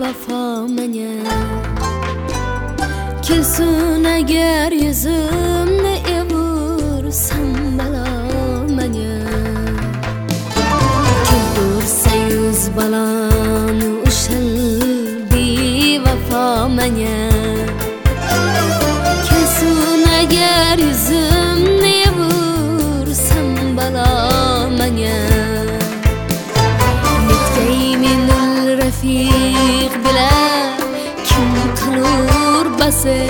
vafo mene kelsin agar yüzümni evursam balo mene kultursa yüz baloni o'shal bevafo mene kelsin agar yüzümni evursam balo mene رفيق بلا كم قلور بسي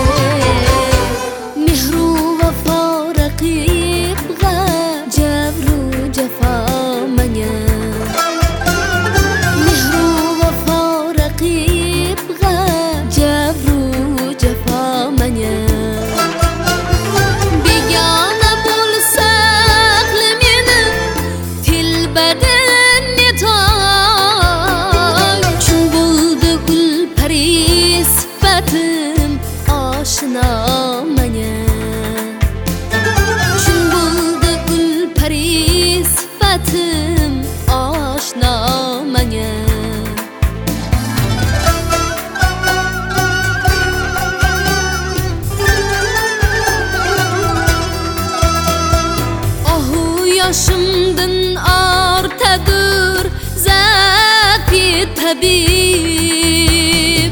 مهرو وفا رقيب غا جبرو جفا منيا مهرو وفا رقيب غا جبرو جفا منيا بيجانا بولساق لمينا تل بدن نتا sifatim oshna manga chun bo'ldi gul pari sifatim oshna manga ohu yoshimdan ortadur zafi tabib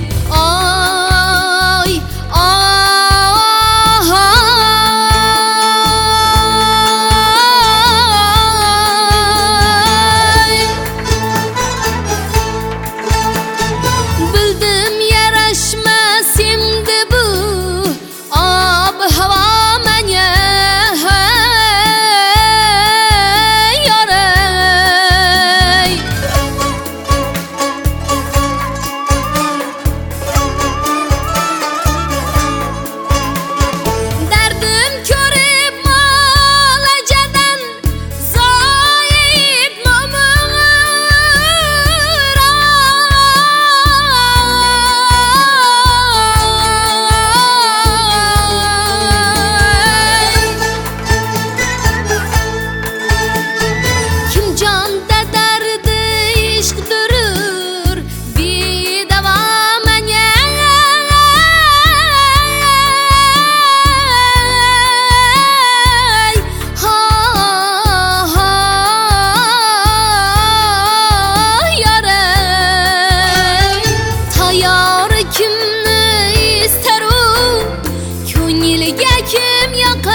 kim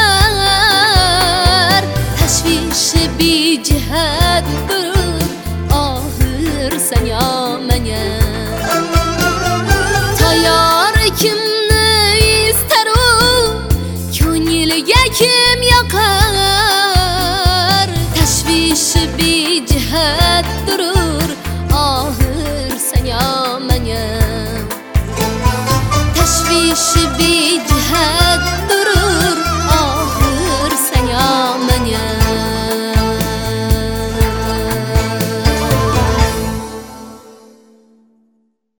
yakar tashvishi bejihat durur ahir sen yamanya tayyor kimni istaru ko'ngliga kim yakar tashvishi bejihat durur ahir sen yamanya tashvishi bejihat